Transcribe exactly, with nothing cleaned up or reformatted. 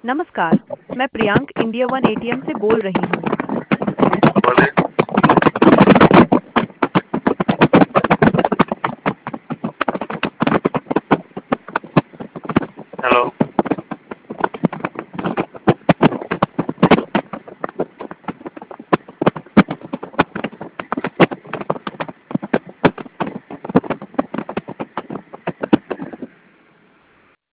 नमस्कार। मैं Priyank India one ATM से बोल रही हूँ।